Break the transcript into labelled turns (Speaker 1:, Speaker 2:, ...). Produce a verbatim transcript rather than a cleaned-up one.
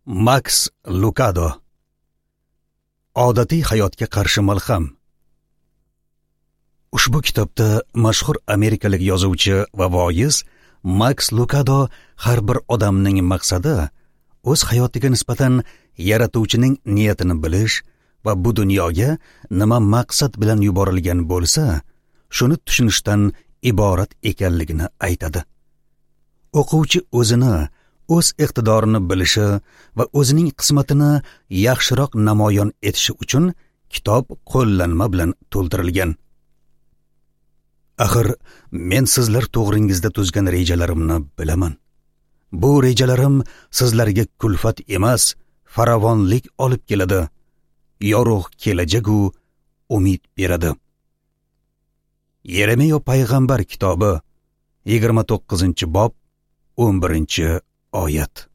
Speaker 1: Maks Lucado. Odatiy hayotga qarshi malham. Ushbu kitobda mashhur amerikalik yozuvchi va voiz Maks Lucado har bir odamning maqsadi o'z hayotiga nisbatan yaratuvchining niyatini bilish va bu dunyoga nima maqsad bilan yuborilgan bo'lsa, shuni tushunishdan iborat ekanligini aytadi. O'quvchi o'zini, o'z iqtidorini bilishi va o'zining qismatini yaxshiroq namoyon etishi uchun kitob qo'llanma bilan to'ldirilgan. Axir men sizlar to'g'ringizda tuzgan rejalarimni bilaman. Bu rejalarim sizlarga kulfat emas, farovonlik olib keladi. Yorug' kelajak-u umid beradi. Yeremiya payg'ambar kitobi yigirma to'qqizinchi bob o'n birinchi oyat.